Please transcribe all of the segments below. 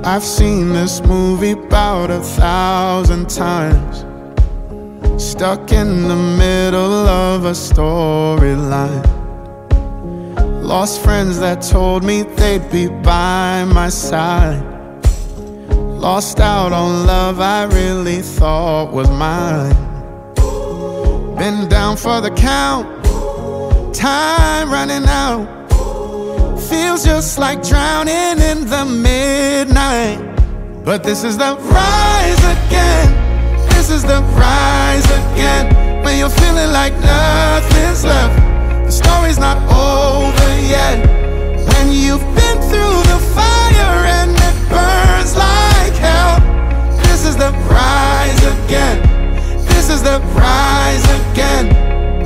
I've seen this movie about 1,000 times, stuck in the middle of a storyline. Lost friends that told me they'd be by my side. Lost out on love I really thought was mine. Been down for the count, time running out. Feels just like drowning in the midnight. But this is the rise again. This is the rise again. When you're feeling like nothing's left, the story's not over yet. When you've been through the fire and it burns like hell, this is the rise again. This is the rise again.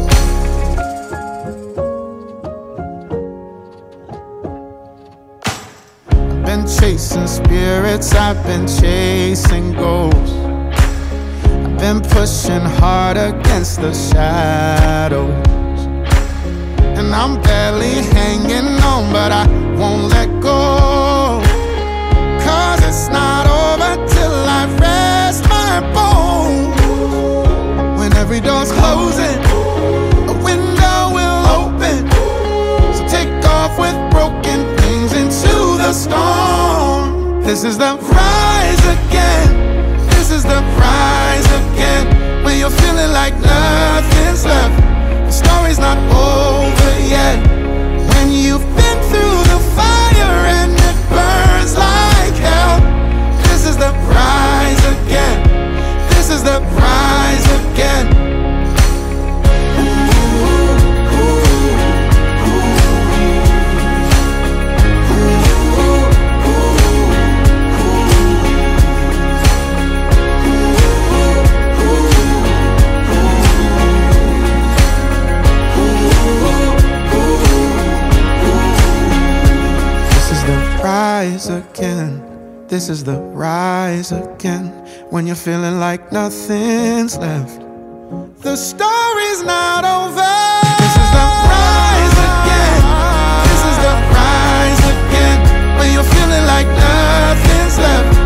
I've been chasing spirits, I've been chasing ghosts. I've been pushing hard against the shadows, and I'm barely hanging on, but I won't let go. Cause it's not over till I rest my bones. When every door's closing, a window will open. So take off with broken things into the storm. This is the rise again. This is the rise again. When you're feeling like nothing's left, the story's not over yet. When you've been through the fire and it burns like hell, this is the rise again. This is the rise again. Rise again. This is the rise again. When you're feeling like nothing's left, the story's not over. This is the rise again. This is the rise again. When you're feeling like nothing's left,